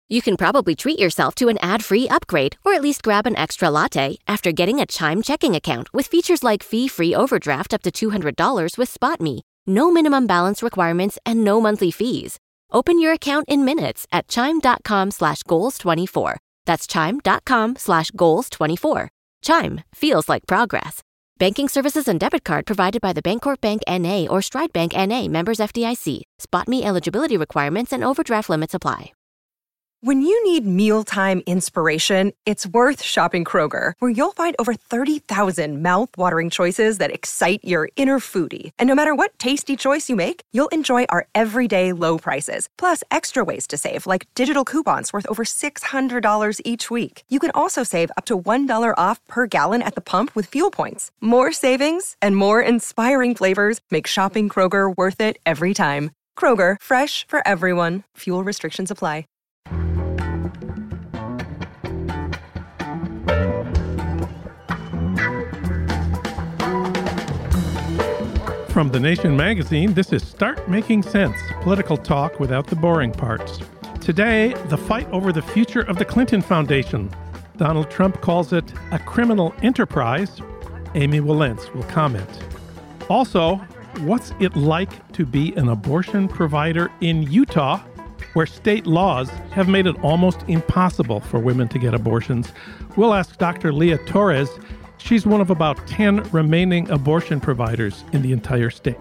You can probably treat yourself to an ad-free upgrade or at least grab an extra latte after getting a Chime checking account with features like fee-free overdraft up to $200 with SpotMe. No minimum balance requirements and no monthly fees. Open your account in minutes at chime.com/goals24. That's chime.com/goals24. Chime feels like progress. Banking services and debit card provided by the Bancorp Bank N.A. or Stride Bank N.A. members FDIC. SpotMe eligibility requirements and overdraft limits apply. When you need mealtime inspiration, it's worth shopping Kroger, where you'll find over 30,000 mouth-watering choices that excite your inner foodie. And no matter what tasty choice you make, you'll enjoy our everyday low prices, plus extra ways to save, like digital coupons worth over $600 each week. You can also save up to $1 off per gallon at the pump with fuel points. More savings and more inspiring flavors make shopping Kroger worth it every time. Kroger, fresh for everyone. Fuel restrictions apply. From The Nation magazine, this is Start Making Sense, political talk without the boring parts. Today, the fight over the future of the Clinton Foundation. Donald Trump calls it a criminal enterprise. Amy Wilentz will comment. Also, what's it like to be an abortion provider in Utah, where state laws have made it almost impossible for women to get abortions? We'll ask Dr. Leah Torres. She's one of about 10 remaining abortion providers in the entire state.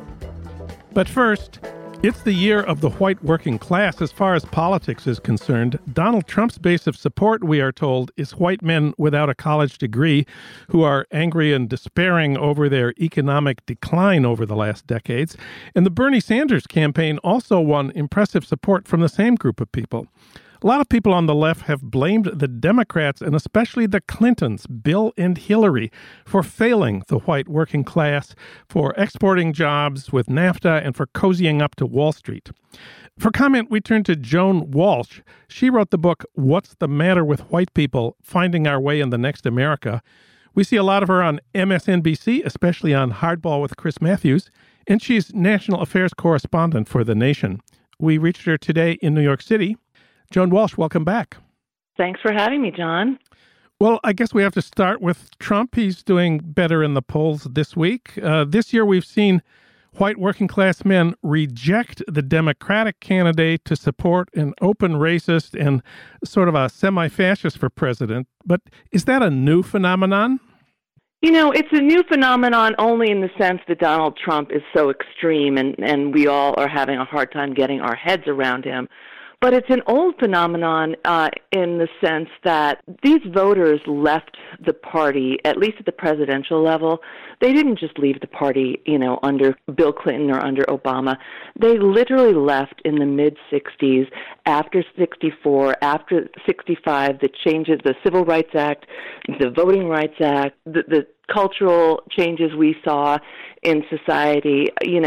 But first, it's the year of the white working class as far as politics is concerned. Donald Trump's base of support, we are told, is white men without a college degree who are angry and despairing over their economic decline over the last decades. And the Bernie Sanders campaign also won impressive support from the same group of people. A lot of people on the left have blamed the Democrats, and especially the Clintons, Bill and Hillary, for failing the white working class, for exporting jobs with NAFTA, and for cozying up to Wall Street. For comment, we turn to Joan Walsh. She wrote the book, What's the Matter with White People? Finding Our Way in the Next America. We see a lot of her on MSNBC, especially on Hardball with Chris Matthews, and she's national affairs correspondent for The Nation. We reached her today in New York City. Joan Walsh, welcome back. Thanks for having me, John. Well, I guess we have to start with Trump. He's doing better in the polls this week. This year, we've seen white working class men reject the Democratic candidate to support an open racist and sort of a semi-fascist for president. But is that a new phenomenon? You know, it's a new phenomenon only in the sense that Donald Trump is so extreme and we all are having a hard time getting our heads around him. But it's an old phenomenon in the sense that these voters left the party, at least at the presidential level. They didn't just leave the party, under Bill Clinton or under Obama. They literally left in the mid-'60s, after 64, after 65, the changes, the Civil Rights Act, the Voting Rights Act, the cultural changes we saw in society.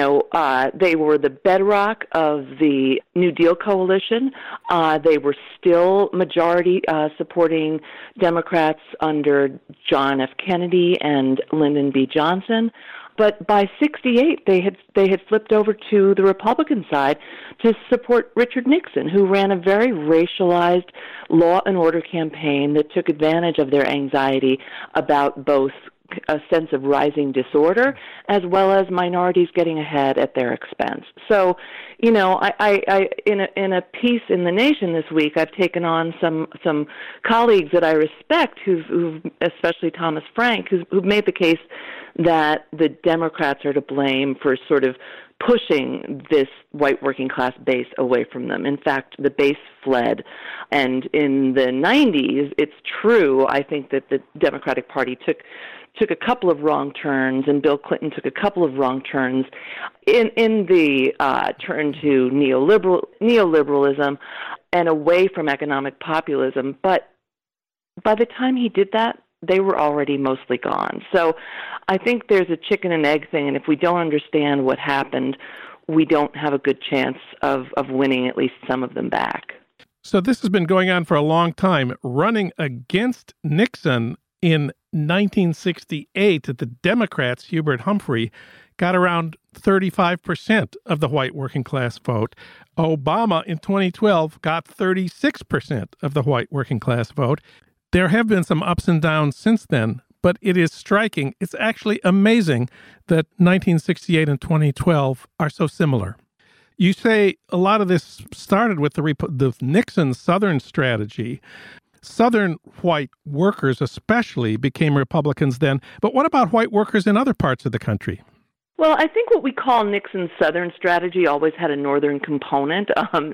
They were the bedrock of the New Deal coalition. They were still majority supporting Democrats under John F. Kennedy and Lyndon B. Johnson. But by 68, they had flipped over to the Republican side to support Richard Nixon, who ran a very racialized law and order campaign that took advantage of their anxiety about both a sense of rising disorder as well as minorities getting ahead at their expense. So, I in a piece in The Nation this week, I've taken on some colleagues that I respect, who've especially Thomas Frank, who've made the case that the Democrats are to blame for sort of pushing this white working class base away from them. In fact, the base fled. And in the 90s, it's true, I think that the Democratic Party took a couple of wrong turns, and Bill Clinton took a couple of wrong turns in the turn to neoliberalism and away from economic populism. But by the time he did that, they were already mostly gone. So I think there's a chicken and egg thing, and if we don't understand what happened, we don't have a good chance of winning at least some of them back. So this has been going on for a long time. Running against Nixon in 1968, the Democrats, Hubert Humphrey, got around 35% of the white working class vote. Obama in 2012 got 36% of the white working class vote. There have been some ups and downs since then, but it is striking. It's actually amazing that 1968 and 2012 are so similar. You say a lot of this started with the Nixon Southern strategy. Southern white workers especially became Republicans then. But what about white workers in other parts of the country? Well, I think what we call Nixon's Southern strategy always had a Northern component. And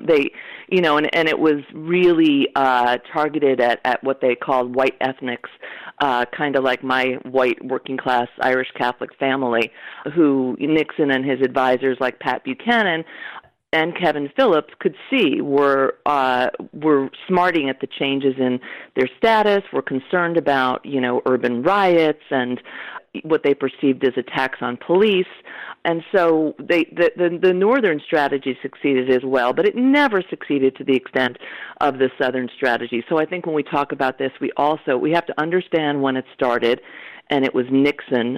it was really targeted at what they called white ethnics, kind of like my white working class Irish Catholic family, who Nixon and his advisors like Pat Buchanan and Kevin Phillips could see were smarting at the changes in their status, were concerned about, urban riots and what they perceived as attacks on police. And so the Northern strategy succeeded as well, but it never succeeded to the extent of the Southern strategy. So I think when we talk about this, we have to understand when it started, and it was Nixon,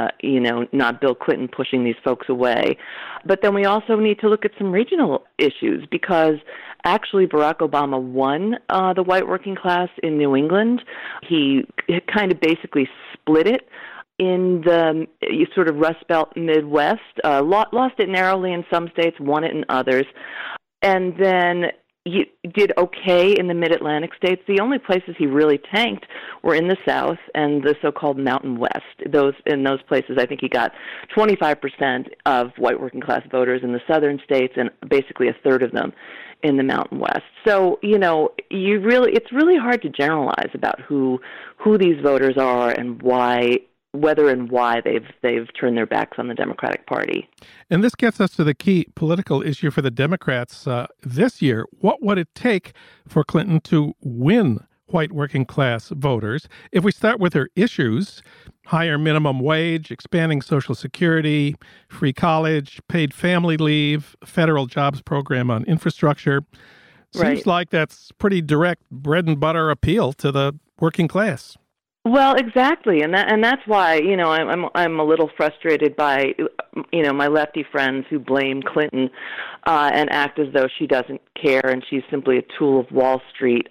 not Bill Clinton pushing these folks away. But then we also need to look at some regional issues, because actually Barack Obama won the white working class in New England. He kind of basically split it in the sort of Rust Belt Midwest, lost it narrowly in some states, won it in others, and then he did okay in the Mid-Atlantic states. The only places he really tanked were in the South and the so-called Mountain West. In those places, I think he got 25% of white working class voters in the Southern states and basically a third of them in the Mountain West. So, it's really hard to generalize about who these voters are and whether and why they've turned their backs on the Democratic Party. And this gets us to the key political issue for the Democrats this year. What would it take for Clinton to win white working class voters? If we start with her issues, higher minimum wage, expanding Social Security, free college, paid family leave, federal jobs program on infrastructure. Seems like that's pretty direct bread and butter appeal to the working class. Well, exactly, and that's why I'm a little frustrated by my lefty friends who blame Clinton and act as though she doesn't care and she's simply a tool of Wall Street.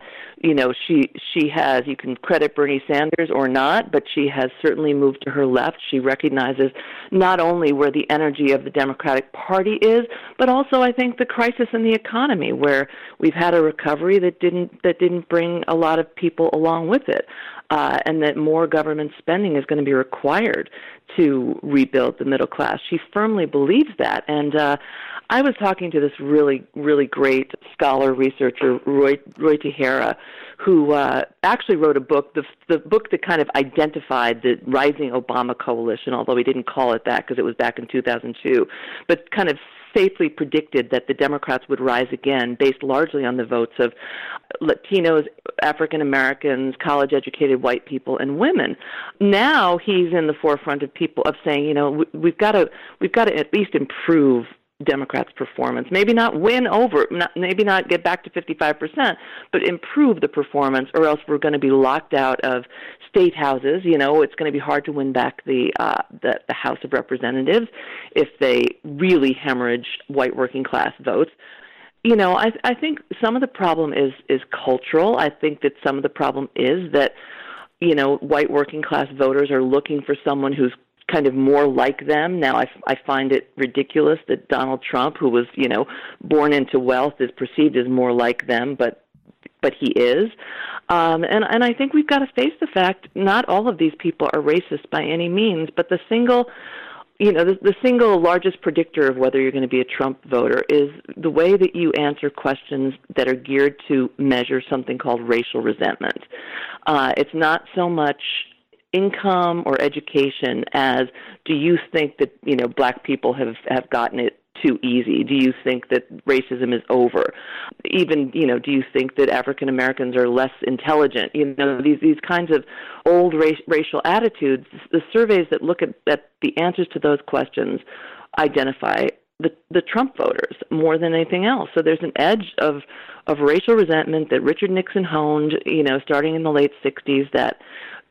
She has, you can credit Bernie Sanders or not, but she has certainly moved to her left. She recognizes not only where the energy of the Democratic Party is, but also I think the crisis in the economy, where we've had a recovery that didn't bring a lot of people along with it. And that more government spending is going to be required to rebuild the middle class. She firmly believes that. And I was talking to this really, really great scholar, researcher, Roy Tejera, who actually wrote a book, the book that kind of identified the rising Obama coalition, although he didn't call it that because it was back in 2002, but kind of safely predicted that the Democrats would rise again, based largely on the votes of Latinos, African Americans, college-educated white people, and women. Now he's in the forefront of people of saying, we've got to at least improve Democrats' performance. Maybe not win over, maybe not get back to 55%, but improve the performance, or else we're going to be locked out of state houses. It's going to be hard to win back the House of Representatives if they really hemorrhage white working class votes. I think some of the problem is cultural. I think that some of the problem is that, white working class voters are looking for someone who's kind of more like them. Now, I find it ridiculous that Donald Trump, who was, born into wealth, is perceived as more like them, but he is. And I think we've got to face the fact not all of these people are racist by any means, but the single largest predictor of whether you're going to be a Trump voter is the way that you answer questions that are geared to measure something called racial resentment. It's not so much income or education as, do you think that black people have gotten it too easy? Do you think that racism is over? Even, do you think that African Americans are less intelligent? These kinds of old racial attitudes. The surveys that look at the answers to those questions identify the Trump voters more than anything else. So there's an edge of racial resentment that Richard Nixon honed, starting in the late 60s, that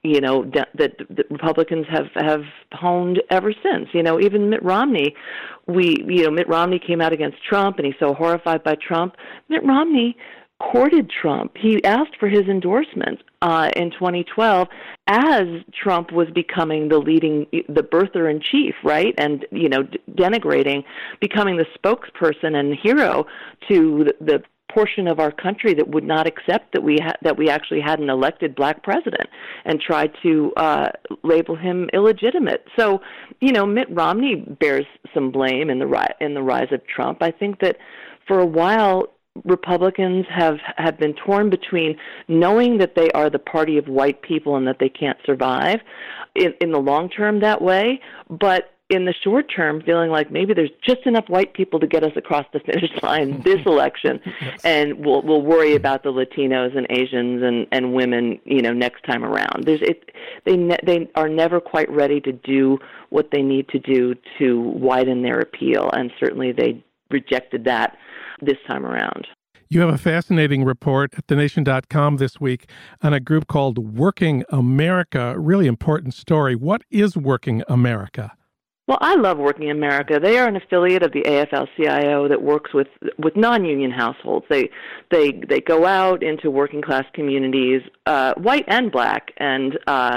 that the Republicans have honed ever since. Even Mitt Romney, Mitt Romney came out against Trump, and he's so horrified by Trump. Mitt Romney courted Trump. He asked for his endorsement in 2012 as Trump was becoming the birther in chief, right? And, denigrating, becoming the spokesperson and hero to the portion of our country that would not accept that we actually had an elected black president, and tried to label him illegitimate. So, Mitt Romney bears some blame in the rise of Trump. I think that for a while, Republicans have been torn between knowing that they are the party of white people and that they can't survive in the long term that way, but in the short term feeling like maybe there's just enough white people to get us across the finish line this election, yes, and we'll worry about the Latinos and Asians and women, next time around. They are never quite ready to do what they need to do to widen their appeal, and certainly they rejected that this time around. You have a fascinating report at thenation.com this week on a group called Working America. Really important story. What is Working America? Well, I love Working America. They are an affiliate of the AFL-CIO that works with non-union households. They go out into working class communities, white and black, and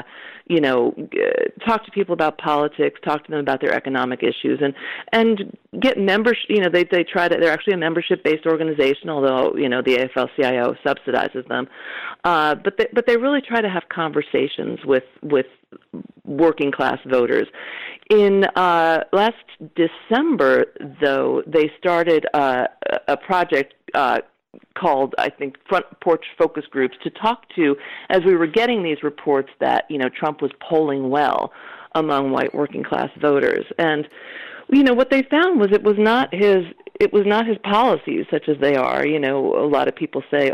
talk to people about politics, talk to them about their economic issues, and get membership. They try to. They're actually a membership-based organization, although the AFL-CIO subsidizes them. But they really try to have conversations with working class voters. In last December, though, they started a project called, I think, Front Porch Focus Groups to talk to, as we were getting these reports that Trump was polling well among white working class voters. And what they found was it was not his policies, such as they are. A lot of people say,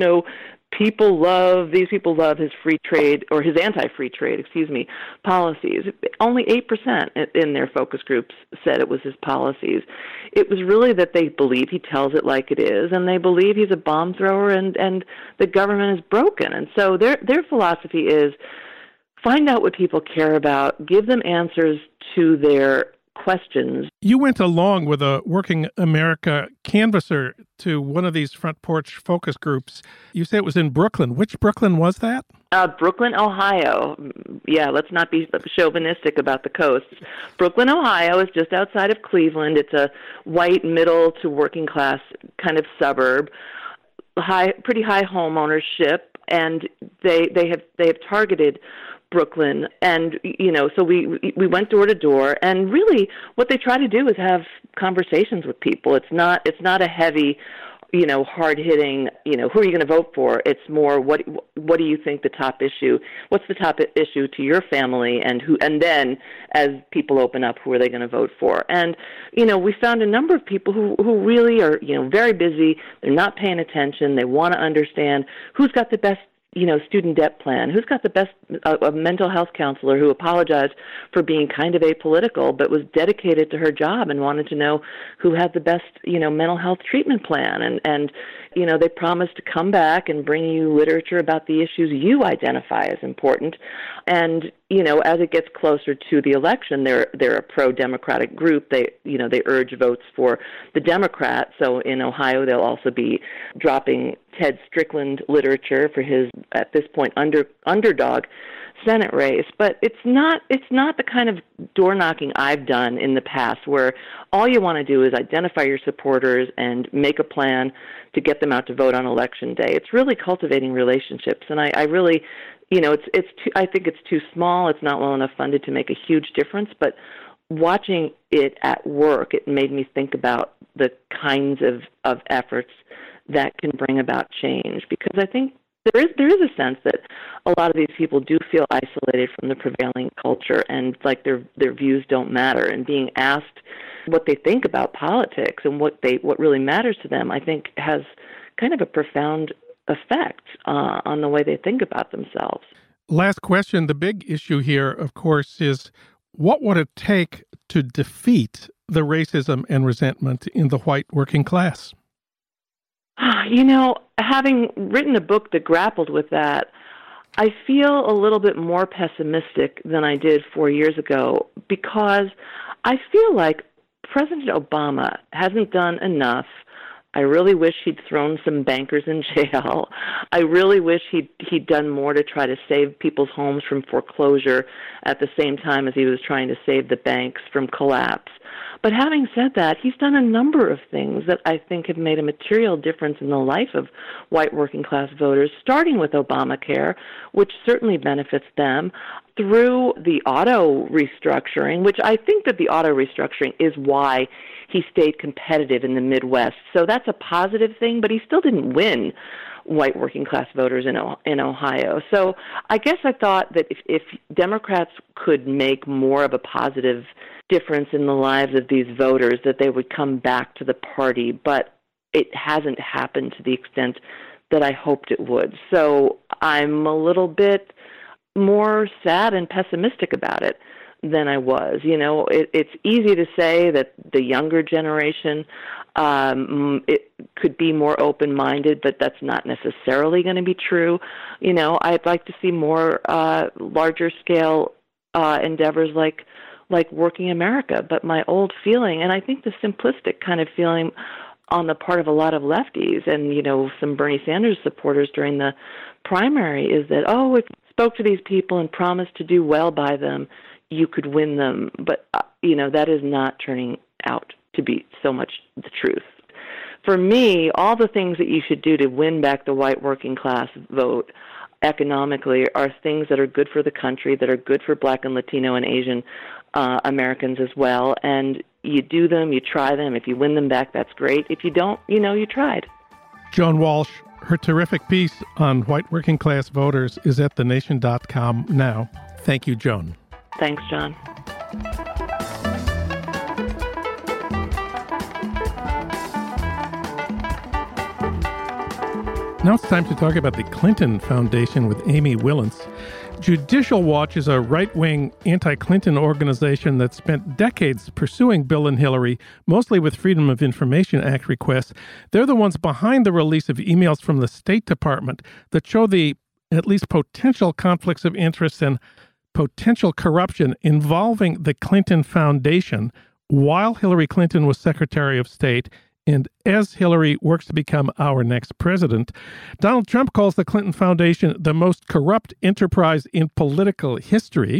these people love his free trade, or his anti-free trade, policies. Only 8% in their focus groups said it was his policies. It was really that they believe he tells it like it is, and they believe he's a bomb thrower, and the government is broken. And so their philosophy is find out what people care about, give them answers to their questions. You went along with a Working America canvasser to one of these Front Porch focus groups. You say it was in Brooklyn. Which Brooklyn was that? Brooklyn, Ohio. Yeah, let's not be chauvinistic about the coast. Brooklyn, Ohio is just outside of Cleveland. It's a white, middle to working class kind of suburb. Pretty high home ownership, and they have targeted Brooklyn, and so we went door to door, and really what they try to do is have conversations with people. It's not a heavy, hard hitting, who are you going to vote for? It's more what do you think what's the top issue to your family, and then as people open up, who are they going to vote for? And we found a number of people who really are very busy. They're not paying attention. They want to understand who's got the best student debt plan, who's got the best a mental health counselor who apologized for being kind of apolitical but was dedicated to her job and wanted to know who had the best mental health treatment plan, and they promised to come back and bring you literature about the issues you identify as important. And as it gets closer to the election, they're a pro-democratic group. They urge votes for the Democrat. So in Ohio, they'll also be dropping Ted Strickland literature for his, at this point, underdog Senate race. But it's not the kind of door knocking I've done in the past, where all you want to do is identify your supporters and make a plan to get them out to vote on election day. It's really cultivating relationships, and I really, I think it's too small. It's not well enough funded to make a huge difference. But watching it at work, it made me think about the kinds of efforts that can bring about change, because I think there is a sense that a lot of these people do feel isolated from the prevailing culture, and like their views don't matter. And being asked what they think about politics and what really matters to them, I think has kind of a profound effect on the way they think about themselves. Last question. The big issue here, of course, is what would it take to defeat the racism and resentment in the white working class? Having written a book that grappled with that, I feel a little bit more pessimistic than I did 4 years ago because I feel like President Obama hasn't done enough. I really wish he'd thrown some bankers in jail. I really wish he'd done more to try to save people's homes from foreclosure at the same time as he was trying to save the banks from collapse. But having said that, he's done a number of things that I think have made a material difference in the life of white working-class voters, starting with Obamacare, which certainly benefits them, through the auto restructuring, which I think that the auto restructuring is why he stayed competitive in the Midwest. So that's a positive thing, but he still didn't win white working-class voters in Ohio. So I guess I thought that if Democrats could make more of a positive difference in the lives of these voters, that they would come back to the party, but it hasn't happened to the extent that I hoped it would. So I'm a little bit more sad and pessimistic about it than I was. You know, it's easy to say that the younger generation it could be more open-minded, but that's not necessarily going to be true. You know, I'd like to see more larger-scale endeavors like Working America. But my old feeling, and I think the simplistic kind of feeling on the part of a lot of lefties and, you know, some Bernie Sanders supporters during the primary is that, if you spoke to these people and promised to do well by them, you could win them. But, you know, that is not turning out to be so much the truth. For me, all the things that you should do to win back the white working class vote economically are things that are good for the country, that are good for Black and Latino and Asian Americans as well. And you do them, you try them. If you win them back, that's great. If you don't, you know, you tried. Joan Walsh, her terrific piece on white working class voters is at thenation.com now. Thank you, Joan. Thanks, John. Now it's time to talk about the Clinton Foundation with Amy Willence. Judicial Watch is a right-wing anti-Clinton organization that spent decades pursuing Bill and Hillary, mostly with Freedom of Information Act requests. They're the ones behind the release of emails from the State Department that show the at least potential conflicts of interest and potential corruption involving the Clinton Foundation while Hillary Clinton was Secretary of State and as Hillary works to become our next president. Donald Trump calls the Clinton Foundation the most corrupt enterprise in political history.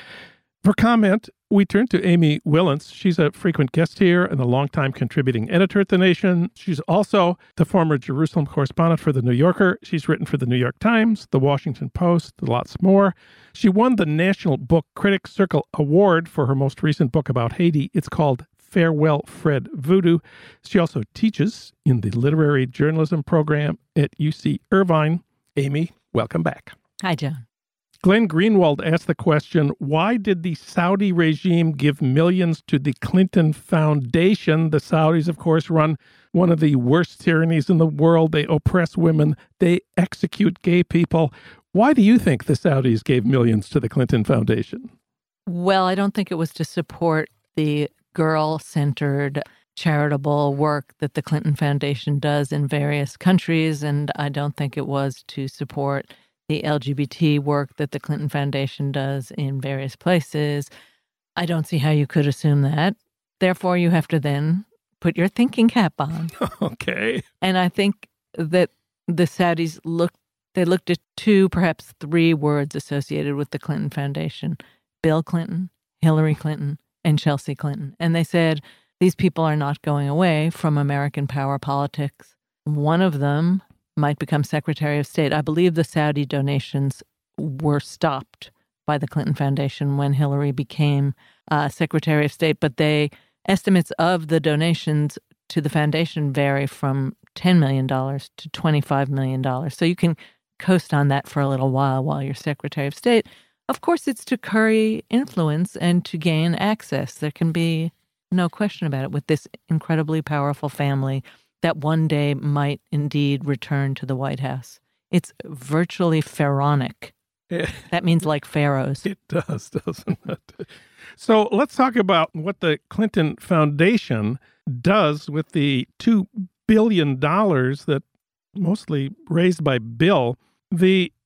For comment, we turn to Amy Willence. She's a frequent guest here and a longtime contributing editor at The Nation. She's also the former Jerusalem correspondent for The New Yorker. She's written for The New York Times, The Washington Post, lots more. She won the National Book Critics Circle Award for her most recent book about Haiti. It's called Farewell, Fred Voodoo. She also teaches in the literary journalism program at UC Irvine. Amy, welcome back. Hi, John. Glenn Greenwald asked the question, why did the Saudi regime give millions to the Clinton Foundation? The Saudis, of course, run one of the worst tyrannies in the world. They oppress women. They execute gay people. Why do you think the Saudis gave millions to the Clinton Foundation? Well, I don't think it was to support the girl-centered charitable work that the Clinton Foundation does in various countries, and I don't think it was to support the LGBT work that the Clinton Foundation does in various places. I don't see how you could assume that. Therefore, you have to then put your thinking cap on. Okay. And I think that the Saudis looked at two, perhaps three words associated with the Clinton Foundation: Bill Clinton, Hillary Clinton, and Chelsea Clinton. And they said, these people are not going away from American power politics. One of them might become Secretary of State. I believe the Saudi donations were stopped by the Clinton Foundation when Hillary became Secretary of State, but estimates of the donations to the foundation vary from $10 million to $25 million. So you can coast on that for a little while you're Secretary of State. Of course, it's to curry influence and to gain access. There can be no question about it with this incredibly powerful family that one day might indeed return to the White House. It's virtually pharaonic. That means like pharaohs. It does, doesn't it? So let's talk about what the Clinton Foundation does with the $2 billion that mostly raised by Bill. The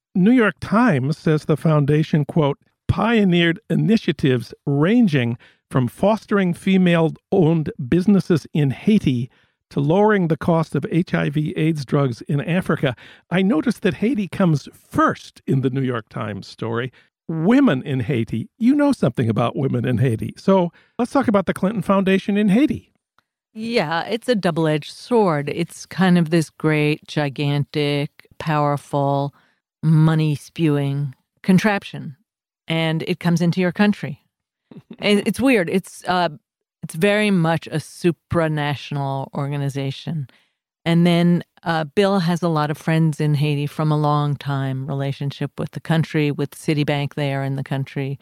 New York Times says the foundation, quote, pioneered initiatives ranging from fostering female-owned businesses in Haiti to lowering the cost of HIV/AIDS drugs in Africa. I noticed that Haiti comes first in the New York Times story. Women in Haiti. You know something about women in Haiti. So let's talk about the Clinton Foundation in Haiti. Yeah, it's a double-edged sword. It's kind of this great, gigantic, powerful, money-spewing contraption, and it comes into your country. It's weird. It's very much a supranational organization. And then Bill has a lot of friends in Haiti from a long time relationship with the country, with Citibank there in the country.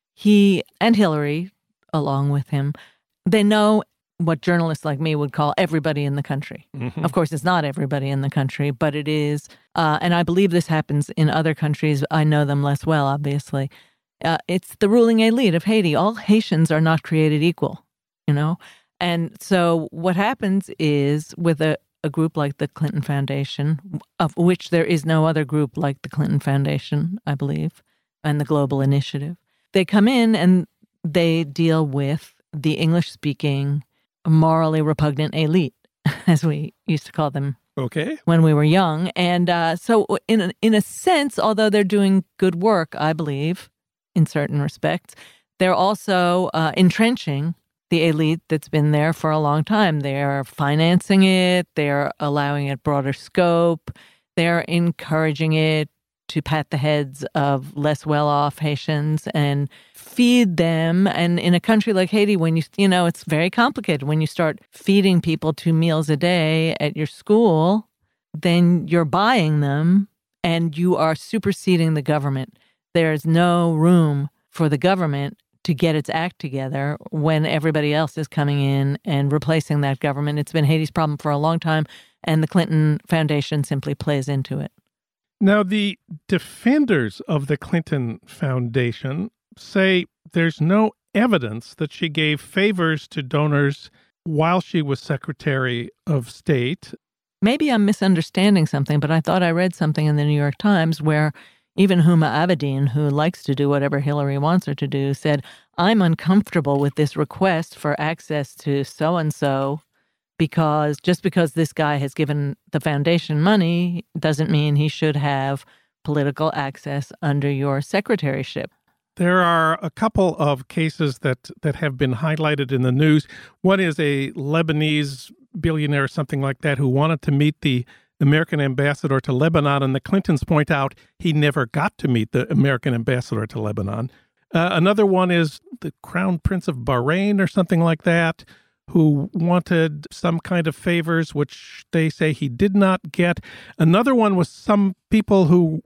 He and Hillary, along with him, they know what journalists like me would call everybody in the country. Mm-hmm. Of course, it's not everybody in the country, but it is. And I believe this happens in other countries. I know them less well, obviously. It's the ruling elite of Haiti. All Haitians are not created equal, you know? And so what happens is with a group like the Clinton Foundation, of which there is no other group like the Clinton Foundation, I believe, and the Global Initiative, they come in and they deal with the English-speaking, morally repugnant elite, as we used to call them when we were young. And so in a sense, although they're doing good work, I believe, in certain respects, they're also entrenching the elite that's been there for a long time. They're financing it. They're allowing it broader scope. They're encouraging it to pat the heads of less well-off Haitians and feed them. And in a country like Haiti, when you know, it's very complicated. When you start feeding people 2 meals a day at your school, then you're buying them and you are superseding the government. There's no room for the government to get its act together when everybody else is coming in and replacing that government. It's been Haiti's problem for a long time, and the Clinton Foundation simply plays into it. Now, the defenders of the Clinton Foundation say there's no evidence that she gave favors to donors while she was Secretary of State. Maybe I'm misunderstanding something, but I thought I read something in the New York Times where even Huma Abedin, who likes to do whatever Hillary wants her to do, said, I'm uncomfortable with this request for access to so-and-so because just because this guy has given the foundation money doesn't mean he should have political access under your secretaryship. There are a couple of cases that have been highlighted in the news. One is a Lebanese billionaire, something like that, who wanted to meet the American ambassador to Lebanon, and the Clintons point out he never got to meet the American ambassador to Lebanon. Another one is the Crown Prince of Bahrain or something like that, who wanted some kind of favors, which they say he did not get. Another one was some people who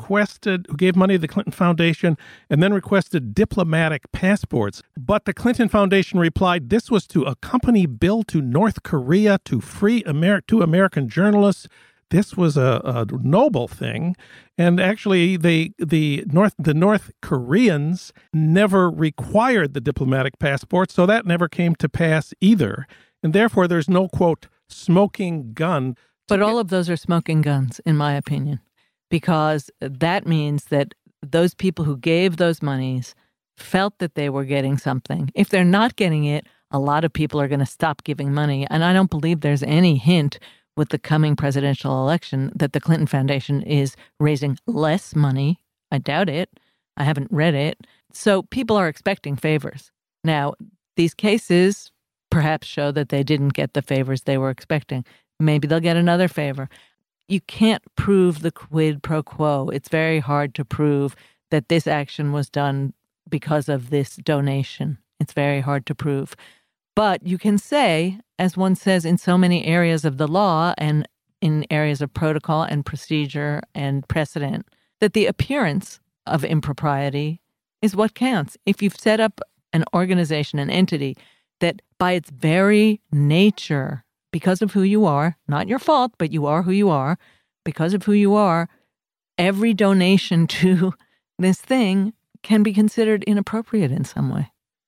gave money to the Clinton Foundation and then requested diplomatic passports. But the Clinton Foundation replied this was to accompany Bill to North Korea to free two American journalists. This was a noble thing. And actually, the North Koreans never required the diplomatic passport, so that never came to pass either. And therefore, there's no, quote, smoking gun. But all of those are smoking guns, in my opinion, because that means that those people who gave those monies felt that they were getting something. If they're not getting it, a lot of people are going to stop giving money. And I don't believe there's any hint with the coming presidential election that the Clinton Foundation is raising less money. I doubt it. I haven't read it. So people are expecting favors. Now, these cases perhaps show that they didn't get the favors they were expecting. Maybe they'll get another favor. You can't prove the quid pro quo. It's very hard to prove that this action was done because of this donation. It's very hard to prove. But you can say, as one says in so many areas of the law and in areas of protocol and procedure and precedent, that the appearance of impropriety is what counts. If you've set up an organization, an entity that by its very nature, because of who you are, not your fault, but you are who you are, because of who you are, every donation to this thing can be considered inappropriate in some way.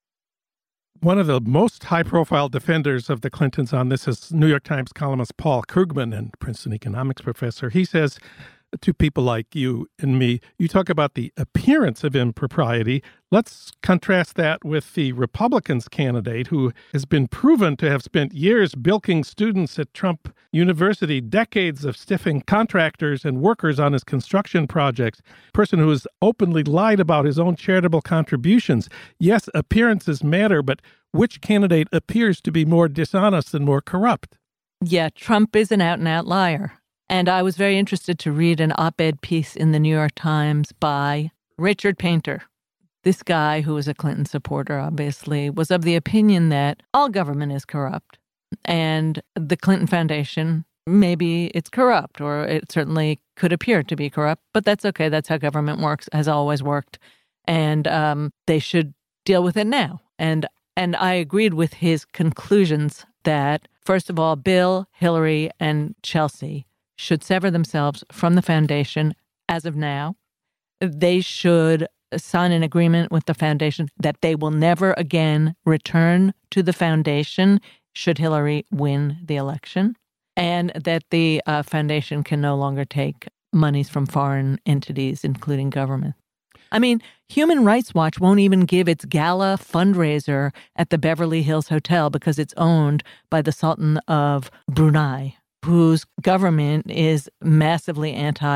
One of the most high-profile defenders of the Clintons on this is New York Times columnist Paul Krugman, and Princeton economics professor. He says to people like you and me. You talk about the appearance of impropriety. Let's contrast that with the Republicans candidate who has been proven to have spent years bilking students at Trump University, decades of stiffing contractors and workers on his construction projects, person who has openly lied about his own charitable contributions. Yes, appearances matter, but which candidate appears to be more dishonest and more corrupt? Yeah, Trump is an out-and-out liar. And I was very interested to read an op-ed piece in the New York Times by Richard Painter. This guy, who was a Clinton supporter, obviously, was of the opinion that all government is corrupt. And the Clinton Foundation, maybe it's corrupt, or it certainly could appear to be corrupt, but that's okay. That's how government works, has always worked. And they should deal with it now. And I agreed with his conclusions that, first of all, Bill, Hillary, and Chelsea should sever themselves from the foundation as of now. They should sign an agreement with the foundation that they will never again return to the foundation should Hillary win the election, and that the foundation can no longer take monies from foreign entities, including government. I mean, Human Rights Watch won't even give its gala fundraiser at the Beverly Hills Hotel because it's owned by the Sultan of Brunei, whose government is massively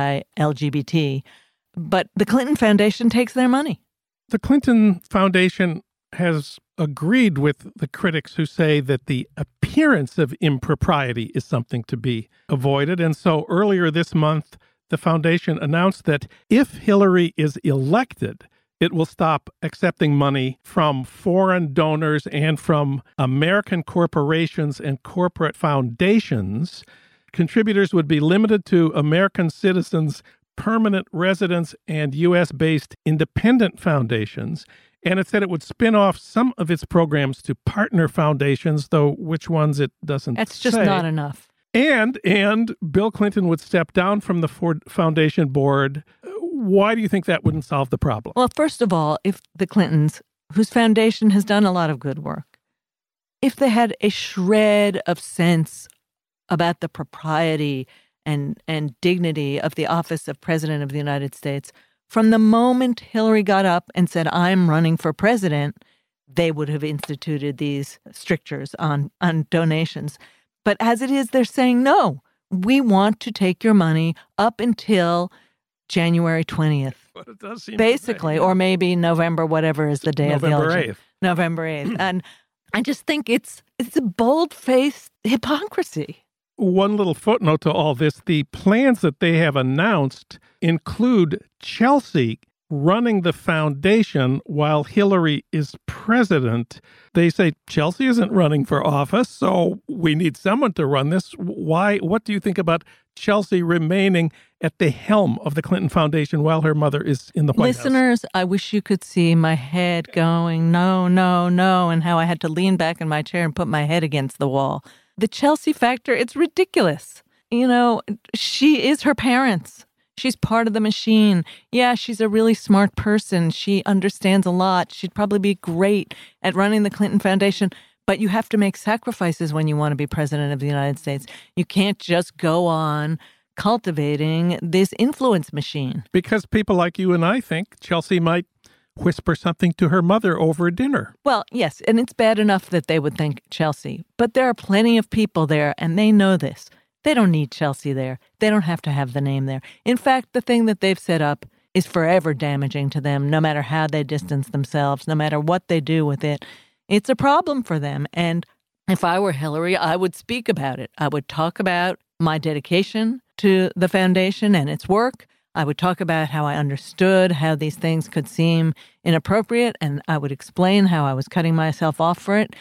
anti-LGBT. But the Clinton Foundation takes their money. The Clinton Foundation has agreed with the critics who say that the appearance of impropriety is something to be avoided. And so earlier this month, the foundation announced that if Hillary is elected, it will stop accepting money from foreign donors and from American corporations and corporate foundations. Contributors would be limited to American citizens, permanent residents, and U.S.-based independent foundations. And it said it would spin off some of its programs to partner foundations, though which ones it doesn't say. That's just not enough. And Bill Clinton would step down from the Ford Foundation board. Why do you think that wouldn't solve the problem? Well, first of all, if the Clintons, whose foundation has done a lot of good work, if they had a shred of sense about the propriety and dignity of the office of President of the United States, from the moment Hillary got up and said, I'm running for president, they would have instituted these strictures on donations. But as it is, they're saying, no, we want to take your money up until January 20th. But it does seem basically, or maybe November, whatever is the day November of the election. 8th. November 8th. And I just think it's a bold-faced hypocrisy. One little footnote to all this, the plans that they have announced include Chelsea running the foundation while Hillary is president. They say Chelsea isn't running for office, so we need someone to run this. Why? What do you think about Chelsea remaining at the helm of the Clinton Foundation while her mother is in the White House? Listeners, I wish you could see my head going, no, no, no, and how I had to lean back in my chair and put my head against the wall. The Chelsea factor, it's ridiculous. You know, she is her parents. She's part of the machine. Yeah, she's a really smart person. She understands a lot. She'd probably be great at running the Clinton Foundation. But you have to make sacrifices when you want to be president of the United States. You can't just go on cultivating this influence machine. Because people like you and I think Chelsea might whisper something to her mother over dinner. Well, yes, and it's bad enough that they would think Chelsea. But there are plenty of people there, and they know this. They don't need Chelsea there. They don't have to have the name there. In fact, the thing that they've set up is forever damaging to them, no matter how they distance themselves, no matter what they do with it. It's a problem for them. And if I were Hillary, I would speak about it. I would talk about my dedication to the foundation and its work. I would talk about how I understood how these things could seem inappropriate, and I would explain how I was cutting myself off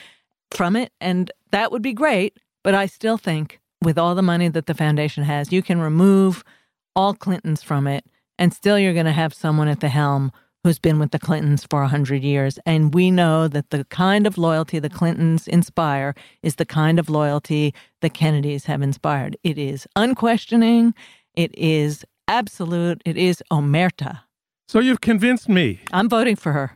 from it. And that would be great. But I still think with all the money that the foundation has, you can remove all Clintons from it, and still you're going to have someone at the helm who's been with the Clintons for 100 years. And we know that the kind of loyalty the Clintons inspire is the kind of loyalty the Kennedys have inspired. It is unquestioning. It is absolute. It is omerta. So you've convinced me. I'm voting for her.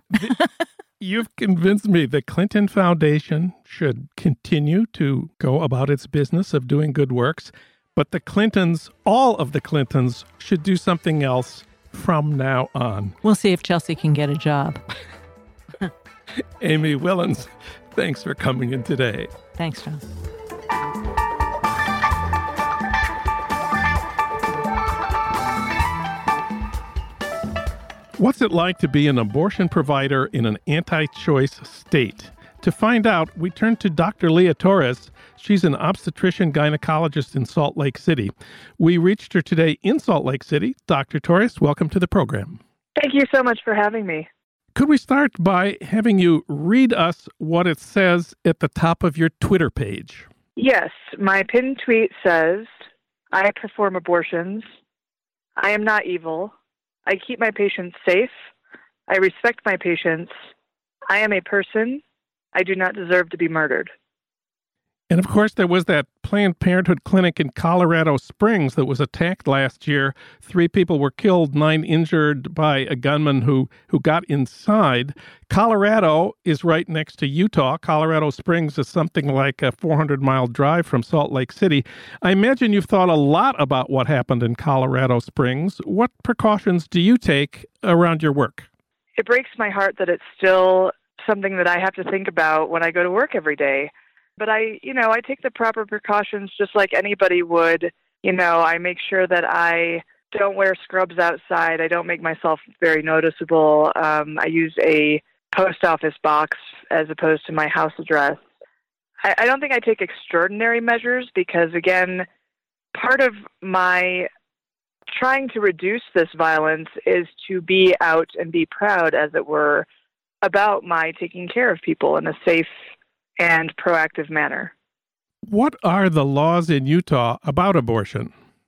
You've convinced me the Clinton Foundation should continue to go about its business of doing good works, But the Clintons, all of the Clintons, should do something else from now on. We'll see if Chelsea can get a job. Amy Willens, thanks for coming in today. Thanks, John. What's it like to be an abortion provider in an anti-choice state? To find out, we turn to Dr. Leah Torres. She's an obstetrician gynecologist in Salt Lake City. We reached her today in Salt Lake City. Dr. Torres, welcome to the program. Thank you so much for having me. Could we start by having you read us what it says at the top of your Twitter page? Yes, my pinned tweet says, I perform abortions. I am not evil. I keep my patients safe. I respect my patients. I am a person. I do not deserve to be murdered. And of course, there was that Planned Parenthood clinic in Colorado Springs that was attacked last year. 3 people were killed, 9 injured by a gunman who got inside. Colorado is right next to Utah. Colorado Springs is something like a 400-mile drive from Salt Lake City. I imagine you've thought a lot about what happened in Colorado Springs. What precautions do you take around your work? It breaks my heart that it's still something that I have to think about when I go to work every day. But I take the proper precautions just like anybody would. I make sure that I don't wear scrubs outside. I don't make myself very noticeable. I use a post office box as opposed to my house address. I don't think I take extraordinary measures because, again, part of my trying to reduce this violence is to be out and be proud, as it were, about my taking care of people in a safe and proactive manner. What are the laws in Utah about abortion?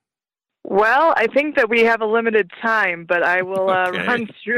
Well, I think that we have a limited time, but I will run through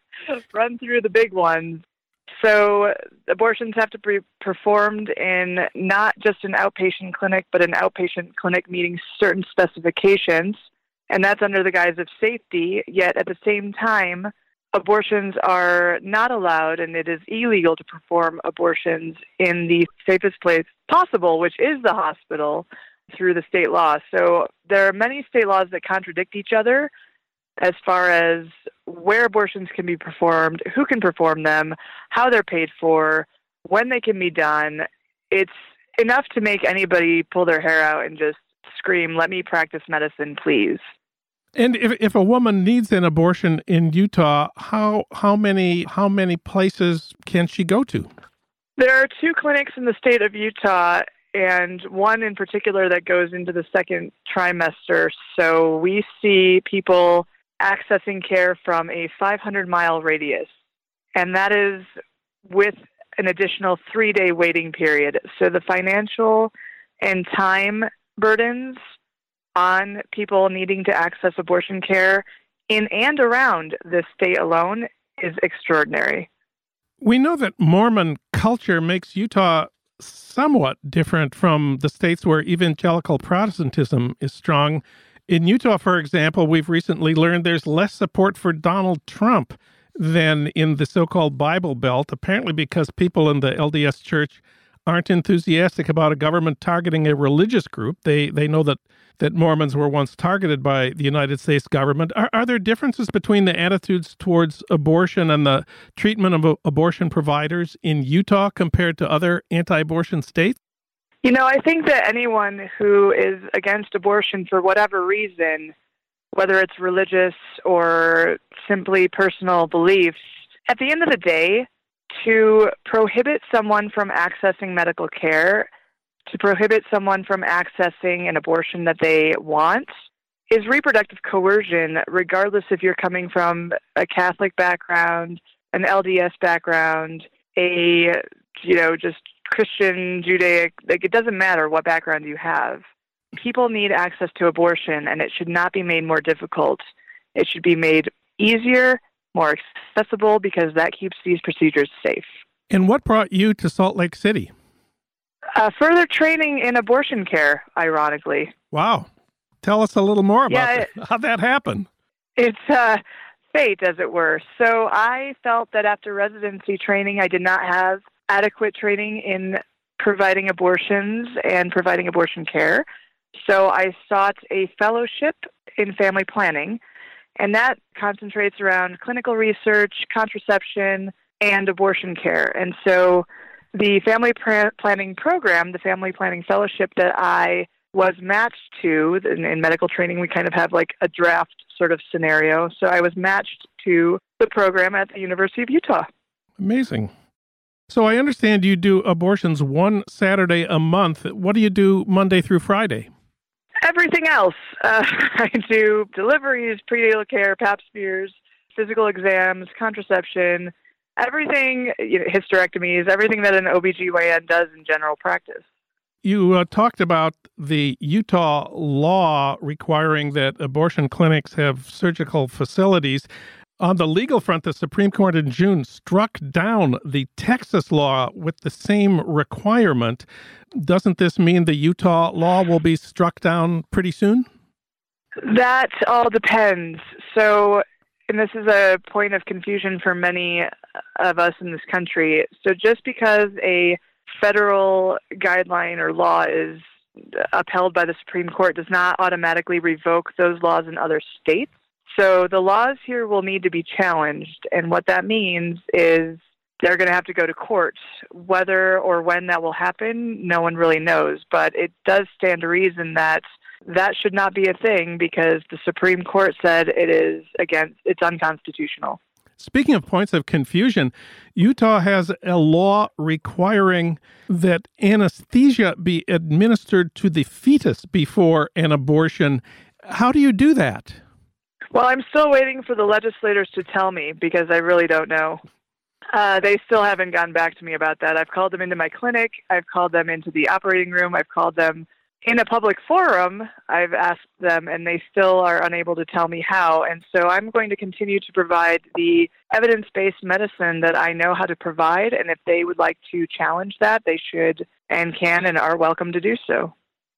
the big ones. So abortions have to be performed in not just an outpatient clinic, but an outpatient clinic meeting certain specifications, and that's under the guise of safety. Yet at the same time, abortions are not allowed, and it is illegal to perform abortions in the safest place possible, which is the hospital, through the state law. So there are many state laws that contradict each other as far as where abortions can be performed, who can perform them, how they're paid for, when they can be done. It's enough to make anybody pull their hair out and just scream, "Let me practice medicine, please." And if a woman needs an abortion in Utah, how many places can she go to? There are 2 clinics in the state of Utah, and one in particular that goes into the second trimester. So we see people accessing care from a 500-mile radius, and that is with an additional 3-day waiting period. So the financial and time burdens on people needing to access abortion care in and around this state alone is extraordinary. We know that Mormon culture makes Utah somewhat different from the states where evangelical Protestantism is strong. In Utah, for example, we've recently learned there's less support for Donald Trump than in the so-called Bible Belt, apparently because people in the LDS Church aren't enthusiastic about a government targeting a religious group. They know that Mormons were once targeted by the United States government. Are there differences between the attitudes towards abortion and the treatment of abortion providers in Utah compared to other anti-abortion states? I think that anyone who is against abortion for whatever reason, whether it's religious or simply personal beliefs, at the end of the day, to prohibit someone from accessing medical care, to prohibit someone from accessing an abortion that they want, is reproductive coercion, regardless if you're coming from a Catholic background, an LDS background, just Christian, Judaic, it doesn't matter what background you have. People need access to abortion, and it should not be made more difficult. It should be made easier, more accessible, because that keeps these procedures safe. And what brought you to Salt Lake City? Further training in abortion care, ironically. Wow. Tell us a little more about how that happened. It's fate, as it were. So I felt that after residency training, I did not have adequate training in providing abortions and providing abortion care. So I sought a fellowship in family planning, and that concentrates around clinical research, contraception, and abortion care. And so the family planning program, the family planning fellowship that I was matched to, in medical training, we kind of have like a draft sort of scenario. So I was matched to the program at the University of Utah. Amazing. So I understand you do abortions one Saturday a month. What do you do Monday through Friday? Everything else. I do deliveries, prenatal care, pap smears, physical exams, contraception, everything, hysterectomies, everything that an OBGYN does in general practice. You talked about the Utah law requiring that abortion clinics have surgical facilities. On the legal front, the Supreme Court in June struck down the Texas law with the same requirement. Doesn't this mean the Utah law will be struck down pretty soon? That all depends. So, and this is a point of confusion for many of us in this country. So just because a federal guideline or law is upheld by the Supreme Court does not automatically revoke those laws in other states. So the laws here will need to be challenged, and what that means is they're going to have to go to court. Whether or when that will happen, no one really knows, but it does stand to reason that that should not be a thing because the Supreme Court said it's unconstitutional. Speaking of points of confusion, Utah has a law requiring that anesthesia be administered to the fetus before an abortion. How do you do that? Well, I'm still waiting for the legislators to tell me because I really don't know. They still haven't gotten back to me about that. I've called them into my clinic. I've called them into the operating room. I've called them in a public forum. I've asked them, and they still are unable to tell me how. And so I'm going to continue to provide the evidence-based medicine that I know how to provide. And if they would like to challenge that, they should and can and are welcome to do so.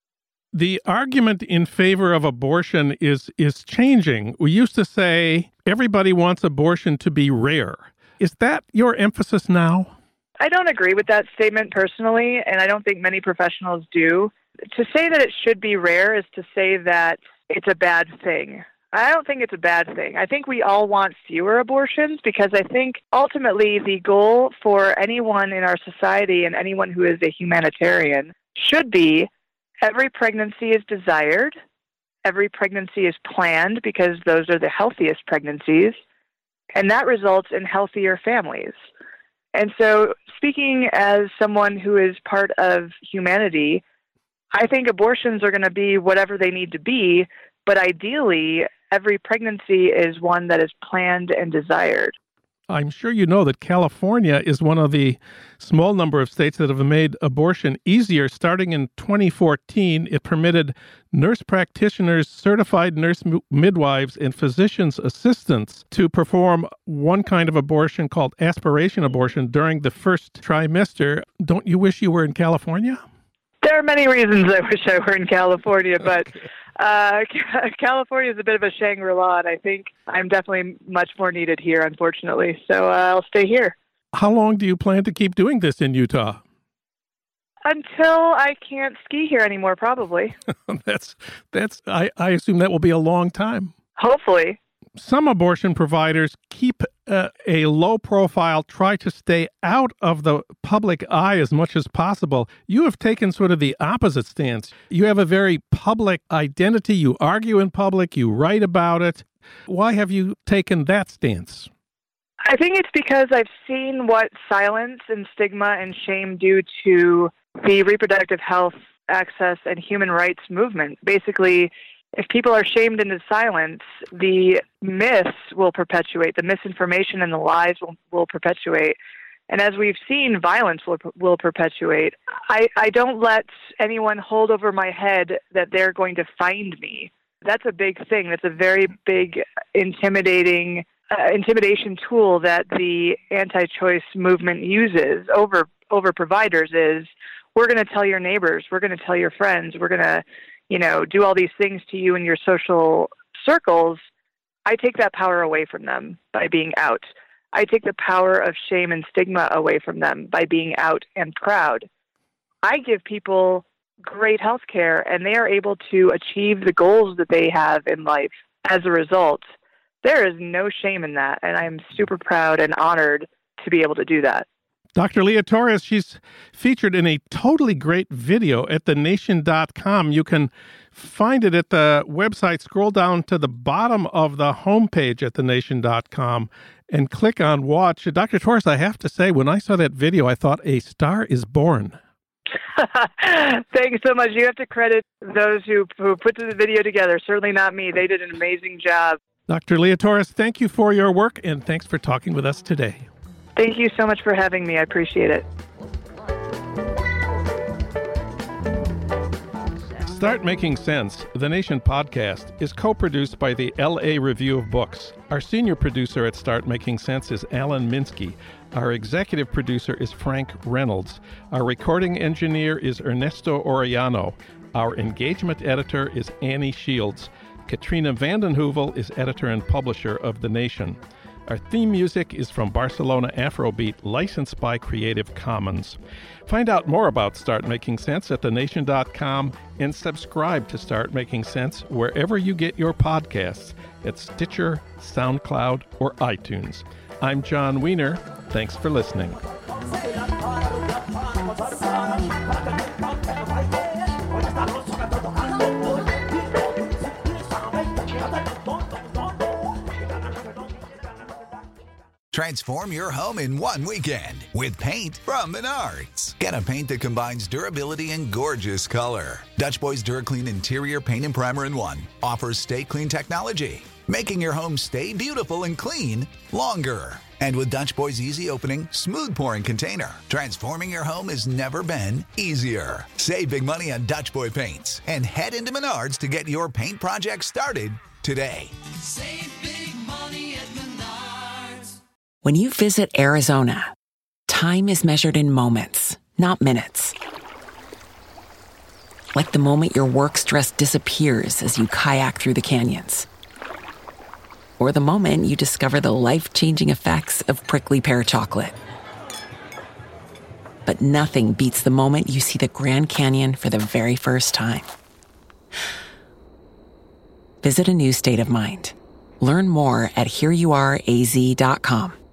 The argument in favor of abortion is changing. We used to say everybody wants abortion to be rare. Is that your emphasis now? I don't agree with that statement personally, and I don't think many professionals do. To say that it should be rare is to say that it's a bad thing. I don't think it's a bad thing. I think we all want fewer abortions because I think ultimately the goal for anyone in our society and anyone who is a humanitarian should be every pregnancy is desired, every pregnancy is planned because those are the healthiest pregnancies, and that results in healthier families. And so speaking as someone who is part of humanity, I think abortions are going to be whatever they need to be, but ideally, every pregnancy is one that is planned and desired. I'm sure you know that California is one of the small number of states that have made abortion easier. Starting in 2014, it permitted nurse practitioners, certified nurse midwives, and physicians' assistants to perform one kind of abortion called aspiration abortion during the first trimester. Don't you wish you were in California? There are many reasons I wish I were in California, but California is a bit of a Shangri-La, and I think I'm definitely much more needed here, unfortunately. So I'll stay here. How long do you plan to keep doing this in Utah? Until I can't ski here anymore, probably. I assume that will be a long time. Hopefully. Some abortion providers keep a low profile, try to stay out of the public eye as much as possible. You have taken sort of the opposite stance. You have a very public identity. You argue in public. You write about it. Why have you taken that stance? I think it's because I've seen what silence and stigma and shame do to the reproductive health, access, and human rights movement. Basically, if people are shamed into silence, the myths will perpetuate, the misinformation and the lies will perpetuate. And as we've seen, violence will perpetuate. I don't let anyone hold over my head that they're going to find me. That's a big thing. That's a very big intimidation tool that the anti-choice movement uses over providers is, we're going to tell your neighbors, we're going to tell your friends, we're going to do all these things to you in your social circles. I take that power away from them by being out. I take the power of shame and stigma away from them by being out and proud. I give people great health care, and they are able to achieve the goals that they have in life as a result. There is no shame in that, and I'm super proud and honored to be able to do that. Dr. Leah Torres, she's featured in a totally great video at thenation.com. You can find it at the website. Scroll down to the bottom of the homepage at thenation.com and click on watch. Dr. Torres, I have to say, when I saw that video, I thought a star is born. Thanks so much. You have to credit those who put the video together. Certainly not me. They did an amazing job. Dr. Leah Torres, thank you for your work, and thanks for talking with us today. Thank you so much for having me. I appreciate it. Start Making Sense, the Nation podcast, is co-produced by the LA Review of Books. Our senior producer at Start Making Sense is Alan Minsky. Our executive producer is Frank Reynolds. Our recording engineer is Ernesto Orellano. Our engagement editor is Annie Shields. Katrina Vanden Heuvel is editor and publisher of The Nation. Our theme music is from Barcelona Afrobeat, licensed by Creative Commons. Find out more about Start Making Sense at thenation.com and subscribe to Start Making Sense wherever you get your podcasts at Stitcher, SoundCloud, or iTunes. I'm John Wiener. Thanks for listening. Transform your home in one weekend with paint from Menards. Get a paint that combines durability and gorgeous color. Dutch Boys DuraClean Interior Paint and Primer in One offers Stay Clean technology, making your home stay beautiful and clean longer. And with Dutch Boy's easy opening, smooth pouring container, transforming your home has never been easier. Save big money on Dutch Boy paints and head into Menards to get your paint project started today. Save big money at Menards. When you visit Arizona, time is measured in moments, not minutes. Like the moment your work stress disappears as you kayak through the canyons. Or the moment you discover the life-changing effects of prickly pear chocolate. But nothing beats the moment you see the Grand Canyon for the very first time. Visit a new state of mind. Learn more at hereyouareaz.com.